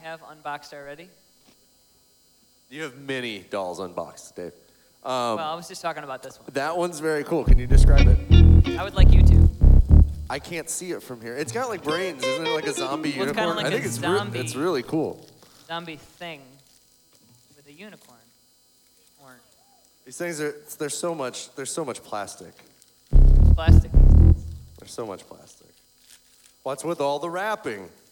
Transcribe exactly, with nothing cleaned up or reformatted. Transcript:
have unboxed already. You have many dolls unboxed, Dave. Um, well, I was just talking about this one. That one's very cool. Can you describe it? I would like you to. I can't see it from here. It's got like brains, isn't it? Like a zombie well, unicorn. Like I think it's zombie, re- it's really cool. Zombie thing with a unicorn. Horn. These things are there's so much there's so much plastic. Plastic. There's so much plastic. What's with all the wrapping?